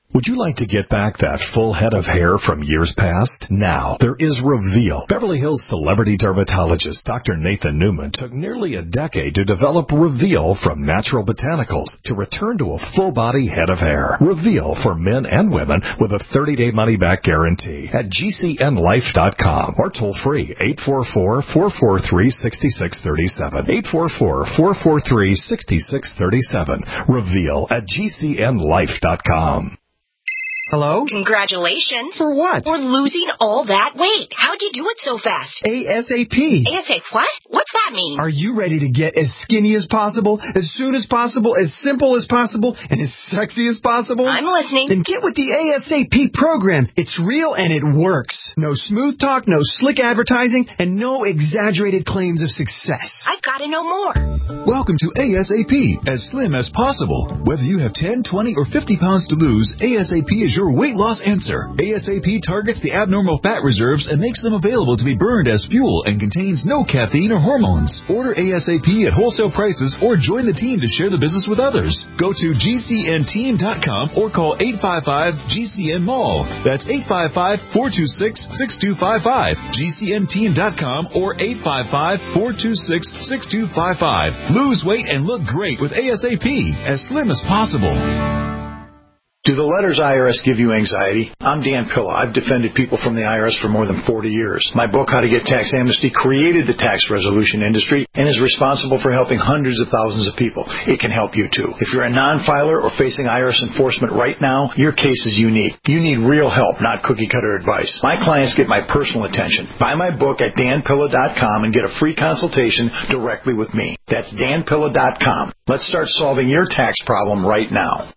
Would you like to get back that full head of hair from years past? Now, there is Reveal. Beverly Hills celebrity dermatologist Doctor Nathan Newman took nearly a decade to develop Reveal from natural botanicals to return to a full-body head of hair. Reveal for men and women with a thirty-day money-back guarantee at G C N life dot com or toll-free eight four four, four four three, six six three seven. eight four four, four four three, six six three seven. Reveal at G C N life dot com. Hello? Congratulations. For what? For losing all that weight. How'd you do it so fast? ASAP. ASAP what? What's that mean? Are you ready to get as skinny as possible, as soon as possible, as simple as possible, and as sexy as possible? I'm listening. Then get with the ASAP program. It's real and it works. No smooth talk, no slick advertising, and no exaggerated claims of success. I've got to know more. Welcome to ASAP, as slim as possible. Whether you have ten, twenty, or fifty pounds to lose, ASAP is your weight loss answer. ASAP targets the abnormal fat reserves and makes them available to be burned as fuel and contains no caffeine or hormones. Order ASAP at wholesale prices or join the team to share the business with others. Go to G C N team dot com or call eight five five G C N mall. That's eight five five, four two six, six two five five. G C N team dot com or eight five five, four two six, six two five five. Lose weight and look great with ASAP, as slim as possible. Do the letters I R S give you anxiety? I'm Dan Pilla. I've defended people from the I R S for more than forty years. My book, How to Get Tax Amnesty, created the tax resolution industry and is responsible for helping hundreds of thousands of people. It can help you too. If you're a non-filer or facing I R S enforcement right now, your case is unique. You need real help, not cookie-cutter advice. My clients get my personal attention. Buy my book at Dan Pilla dot com and get a free consultation directly with me. That's Dan Pilla dot com. Let's start solving your tax problem right now.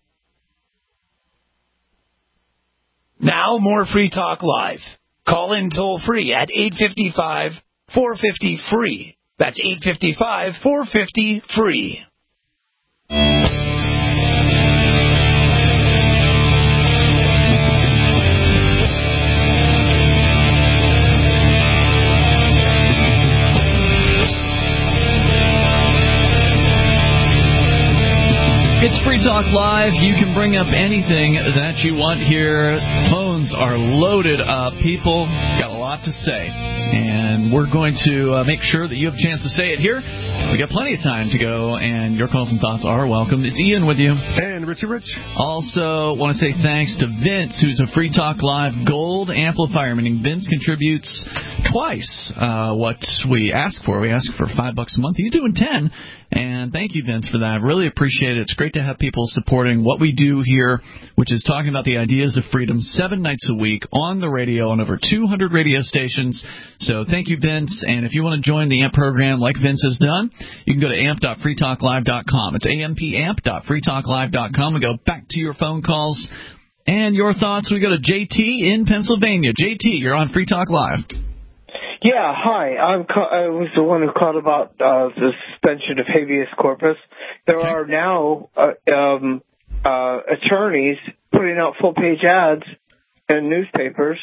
Now more Free Talk Live. Call in toll free at eight five five, four five zero, free. That's eight five five, four five zero, free. It's Free Talk Live. You can bring up anything that you want here. Phones are loaded up. People got a lot to say. And we're going to uh, make sure that you have a chance to say it here. We got plenty of time to go, and your calls and thoughts are welcome. It's Ian with you. And Richie Rich. Also, want to say thanks to Vince, who's a Free Talk Live Gold amplifier, meaning Vince contributes twice uh, what we ask for. We ask for five bucks a month. He's doing ten. And thank you, Vince, for that. Really appreciate it. It's great to have people supporting what we do here, which is talking about the ideas of freedom seven nights a week on the radio on over two hundred radio stations. So thank you, Vince. And if you want to join the A M P program like Vince has done, you can go to amp dot free talk live dot com. It's amp dot free talk live dot com. We go back to your phone calls and your thoughts. We go to J T in Pennsylvania. J T, you're on Free Talk Live. Yeah, hi. I'm ca- I was the one who called about uh, the suspension of habeas corpus. There okay. are now uh, um, uh, attorneys putting out full-page ads in newspapers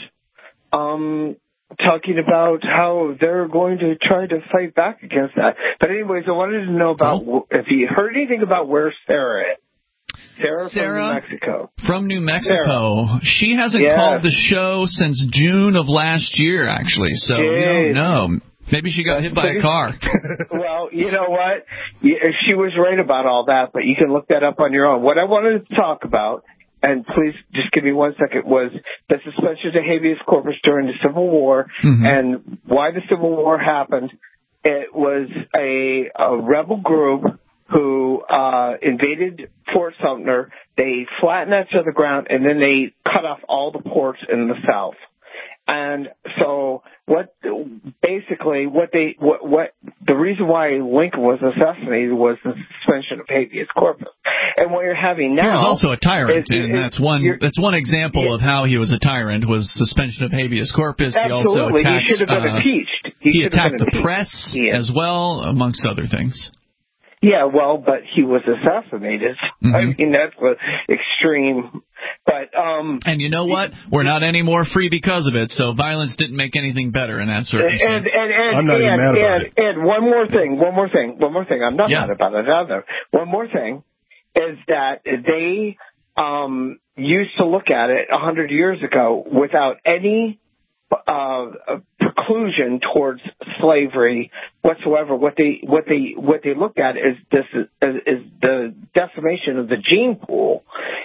um, talking about how they're going to try to fight back against that. But anyways, I wanted to know about oh. if you heard anything about where Sarah is. Sarah, Sarah from New Mexico. From New Mexico. Sarah. She hasn't yes. called the show since June of last year, actually, so Jeez. we don't know. Maybe she got hit by a car. Well, you know what? She was right about all that, but you can look that up on your own. What I wanted to talk about, and please just give me one second, was the suspension of habeas corpus during the Civil War mm-hmm. and why the Civil War happened. It was a, a rebel group who uh, invaded Fort Sumter. They flattened that to the ground, and then they cut off all the ports in the South. And so, what basically what they what what the reason why Lincoln was assassinated was the suspension of habeas corpus. And what you're having now, he was also a tyrant, is, and is, that's one that's one example yeah. of how he was a tyrant was suspension of habeas corpus. Absolutely. He also attacked. He should have been uh, impeached. He, he attacked the impeached. press yeah. as well, amongst other things. Yeah, well, but he was assassinated. Mm-hmm. I mean, that's uh, extreme. But um, and you know what? We're not any more free because of it. So violence didn't make anything better in that circumstance. And, and, and, I'm not and, even mad about and, it. And one more thing, one more thing, one more thing. I'm not yeah. mad about it either. One more thing is that they um, used to look at it a hundred years ago without any uh, preclusion towards slavery whatsoever. What they what they what they look at is this is, is the decimation of the gene pool,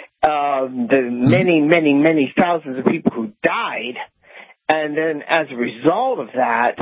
um, the many many many thousands of people who died, and then as a result of that,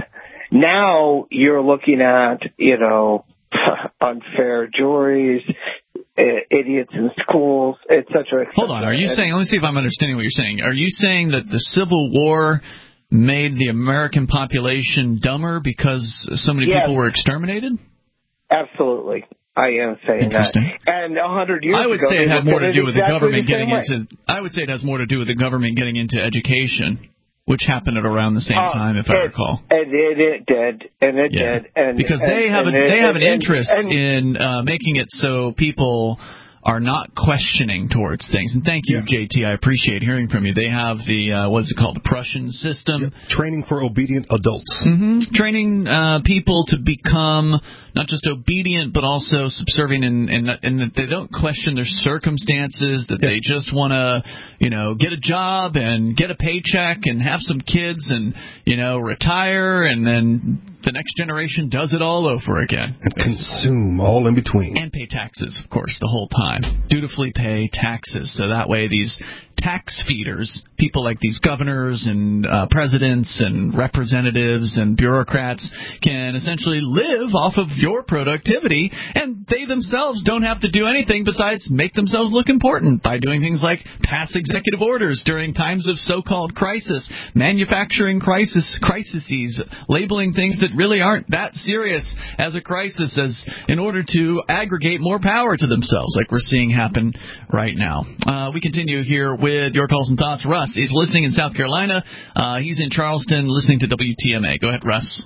now you're looking at you know unfair juries, idiots in schools, et cetera. Hold on. Are you saying, let me see if I'm understanding what you're saying. Are you saying that the Civil War made the American population dumber because so many yes. people were exterminated? Absolutely. I am saying that. And a hundred years ago, I would say it had more to do with the exactly government the getting way. into, I would say it has more to do with the government getting into education, which happened at around the same Uh, time, if it, I recall. And it, it did, and it Yeah. did, and because they and, have and a, it, they have and, an interest and, in uh, making it so people are not questioning towards things. And thank you, yeah. J T. I appreciate hearing from you. They have the uh, what is it called, the Prussian system, yep. Training for obedient adults. Mm-hmm. Training uh, people to become not just obedient, but also subservient, and and, and that they don't question their circumstances. That yeah. they just want to, you know, get a job and get a paycheck and have some kids and you know retire, and then the next generation does it all over again. And consume all in between. And pay taxes, of course, the whole time. Dutifully pay taxes. So that way these tax feeders, people like these governors and uh, presidents and representatives and bureaucrats, can essentially live off of your productivity, and they themselves don't have to do anything besides make themselves look important by doing things like pass executive orders during times of so-called crisis, manufacturing crisis, crises, labeling things that really aren't that serious as a crisis as in order to aggregate more power to themselves, like we're seeing happen right now. Uh, we continue here with your calls and thoughts. Russ is listening in South Carolina. Uh, he's in Charleston listening to W T M A. Go ahead, Russ.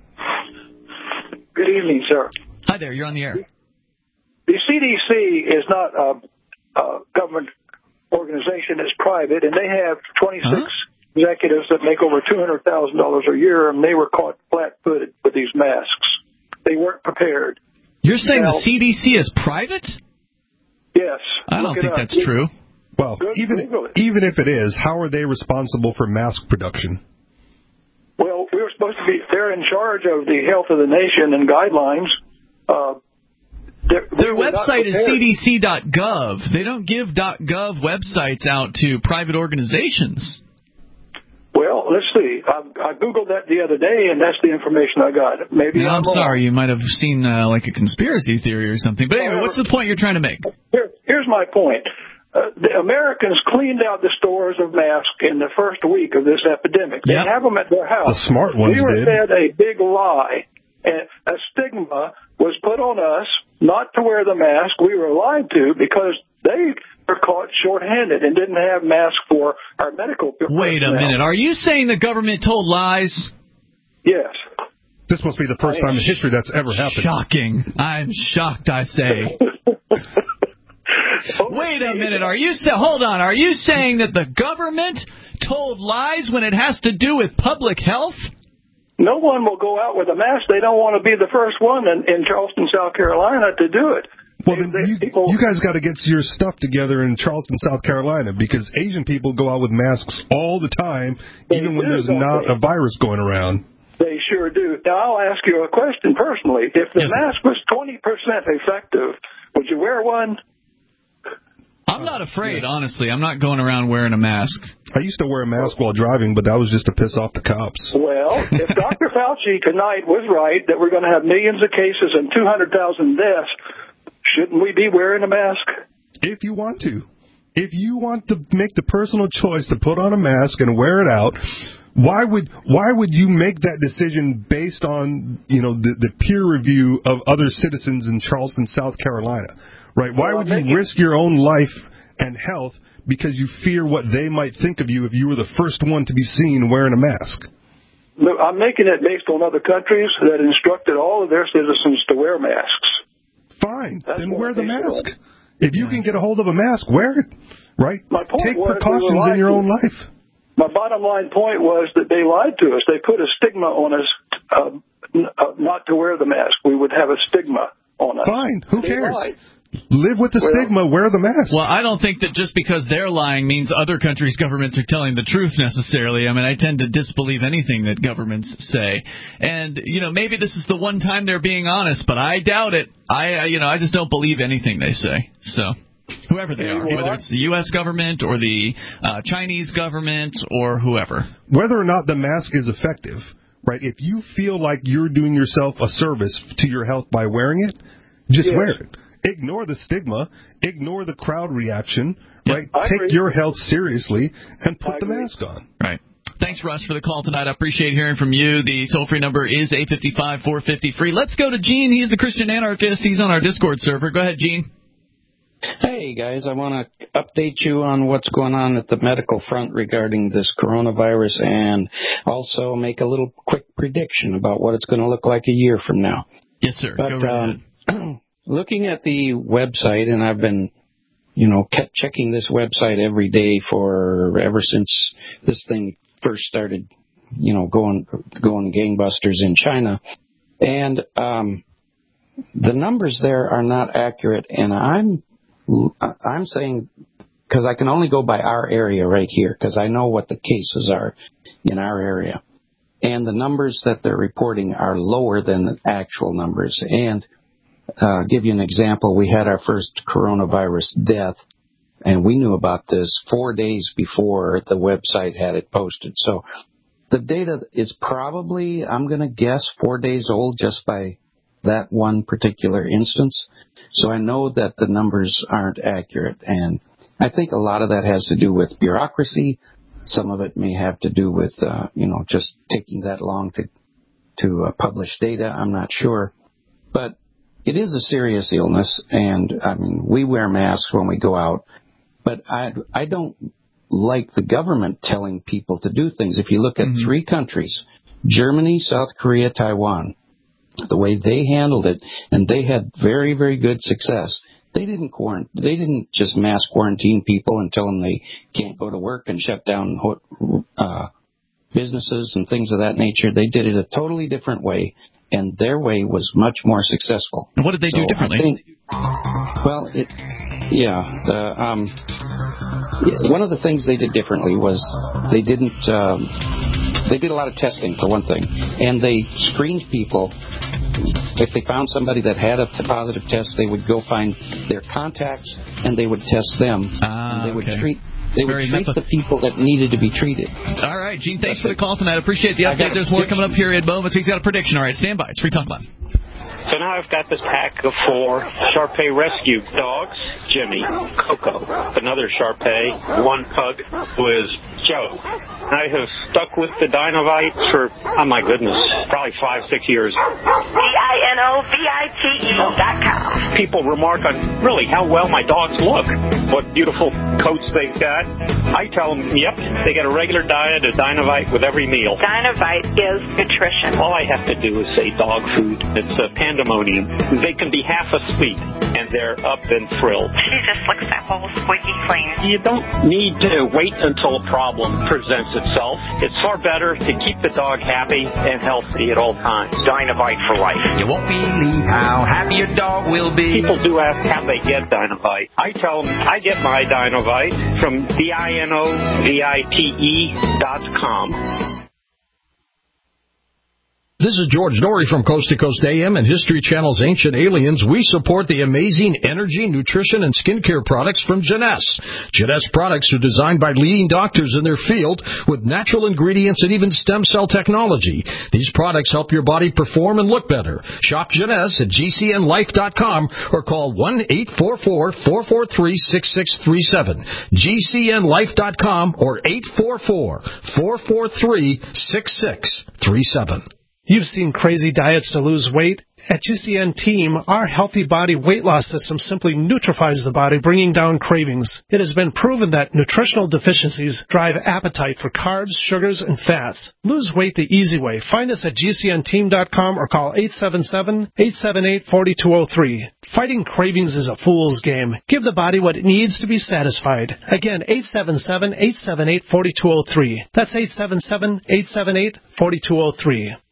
Good evening, sir. Hi there. You're on the air. The C D C is not a, a government organization. It's private, and they have twenty-six uh-huh. executives that make over two hundred thousand dollars a year, and they were caught flat-footed with these masks. They weren't prepared. You're saying now, the C D C is private? Yes. I don't think that's true. Well, Good, even even if it is, how are they responsible for mask production? Well, we were supposed to be, they're in charge of the health of the nation and guidelines. Uh, Their website is C D C dot gov. They don't give .gov websites out to private organizations. Well, let's see. I, I Googled that the other day, and that's the information I got. Maybe no, I'm, I'm sorry. You might have seen uh, like a conspiracy theory or something. But anyway, what's the point you're trying to make? Here, here's my point. Uh, the Americans cleaned out the stores of masks in the first week of this epidemic. They yep. have them at their house. The smart ones we were did. fed a big lie. And a stigma was put on us not to wear the mask. We were lied to because they were caught short-handed and didn't have masks for our medical personnel. Wait a minute. Are you saying the government told lies? Yes. This must be the first time in history that's ever happened. Shocking. I'm shocked, I say. Wait a minute. Are you say, hold on. Are you saying that the government told lies when it has to do with public health? No one will go out with a mask. They don't want to be the first one in, in Charleston, South Carolina to do it. Well, then you, you guys got to get your stuff together in Charleston, South Carolina, because Asian people go out with masks all the time, even when there's not a virus going around. They sure do. Now, I'll ask you a question personally. If the yes. mask was twenty percent effective, would you wear one? I'm not afraid, honestly. I'm not going around wearing a mask. I used to wear a mask while driving, but that was just to piss off the cops. Well, if Doctor Fauci tonight was right that we're going to have millions of cases and two hundred thousand deaths, shouldn't we be wearing a mask? If you want to. If you want to make the personal choice to put on a mask and wear it out, why would why would you make that decision based on, you know, the, the peer review of other citizens in Charleston, South Carolina? Right? Why would you risk your own life and health because you fear what they might think of you if you were the first one to be seen wearing a mask? Look, I'm making it based on other countries that instructed all of their citizens to wear masks. Fine. That's then wear the mask. On. If you can get a hold of a mask, wear it. Right? My point Take was precautions we in your own life. My bottom line point was that they lied to us. They put a stigma on us uh, n- uh, not to wear the mask. We would have a stigma on us. Fine. Who they cares? Lied. live with the well, stigma, wear the mask. Well, I don't think that just because they're lying means other countries' governments are telling the truth necessarily. I mean, I tend to disbelieve anything that governments say. And, you know, maybe this is the one time they're being honest, but I doubt it. I, you know, I just don't believe anything they say. So, whoever they are, whether it's the U S government or the uh, Chinese government or whoever. Whether or not the mask is effective, right? If you feel like you're doing yourself a service to your health by wearing it, just yes. wear it. Ignore the stigma. Ignore the crowd reaction, right? I Take agree. your health seriously and put I the agree. mask on. Right. Thanks, Russ, for the call tonight. I appreciate hearing from you. The toll-free number is eight five five, four five zero, free. Let's go to Gene. He's the Christian anarchist. He's on our Discord server. Go ahead, Gene. Hey, guys. I want to update you on what's going on at the medical front regarding this coronavirus and also make a little quick prediction about what it's going to look like a year from now. Yes, sir. But, go right um, looking at the website, and I've been, you know, kept checking this website every day for ever since this thing first started, you know, going going gangbusters in China, and um, the numbers there are not accurate. And I'm I'm saying, because I can only go by our area right here, because I know what the cases are in our area, and the numbers that they're reporting are lower than the actual numbers. And Uh, give you an example. We had our first coronavirus death, and we knew about this four days before the website had it posted. So the data is probably, I'm going to guess, four days old just by that one particular instance. So I know that the numbers aren't accurate, and I think a lot of that has to do with bureaucracy. Some of it may have to do with, uh, you know, just taking that long to, to uh, publish data. I'm not sure. But it is a serious illness, and, I mean, we wear masks when we go out, but I, I don't like the government telling people to do things. If you look at mm-hmm. three countries, Germany, South Korea, Taiwan, the way they handled it, and they had very, very good success. They didn't quarant- They didn't just mass quarantine people and tell them they can't go to work and shut down uh, businesses and things of that nature. They did it a totally different way, and their way was much more successful. And what did they so do differently? I think, well, it, yeah, the, um, one of the things they did differently was they didn't. Um, they did a lot of testing for one thing, and they screened people. If they found somebody that had a positive test, they would go find their contacts and they would test them. Ah, and they would okay. treat. They would Very treat method- the people that needed to be treated. All right, Gene, thanks for the call tonight. I appreciate the update. There's more coming up here in moments. He's got a prediction. All right, stand by. It's Free Talk Live. So now I've got this pack of four Shar-Pei rescue dogs. Jimmy, Coco, another Shar-Pei, one pug who is Joe. I have stuck with the Dinovite for, oh my goodness, probably five, six years. D I N O V I T E dot com. People remark on really how well my dogs look, what beautiful coats they've got. I tell them, yep, they get a regular diet of Dinovite with every meal. Dinovite is nutrition. All I have to do is say dog food. It's a pandemonium. They can be half asleep, and they're up and thrilled. She just looks that whole squeaky clean. You don't need to wait until a problem presents itself. It's far better to keep the dog happy and healthy at all times. Dinovite for life. You won't believe how happy your dog will be. People do ask how they get Dinovite. I tell them I get my Dinovite from D I N O V I T E dot com. This is George Norrie from Coast to Coast A M and History Channel's Ancient Aliens. We support the amazing energy, nutrition, and skincare products from Jeunesse. Jeunesse products are designed by leading doctors in their field with natural ingredients and even stem cell technology. These products help your body perform and look better. Shop Jeunesse at G C N life dot com or call one eight four four, four four three, six six three seven. G C N life dot com or eight four four, four four three, six six three seven. You've seen crazy diets to lose weight. At G C N Team, our Healthy Body Weight Loss System simply neutralizes the body, bringing down cravings. It has been proven that nutritional deficiencies drive appetite for carbs, sugars, and fats. Lose weight the easy way. Find us at G C N team dot com or call eight seven seven, eight seven eight, four two zero three. Fighting cravings is a fool's game. Give the body what it needs to be satisfied. Again, eight seven seven, eight seven eight, four two zero three. That's eight seven seven, eight seven eight, four two zero three.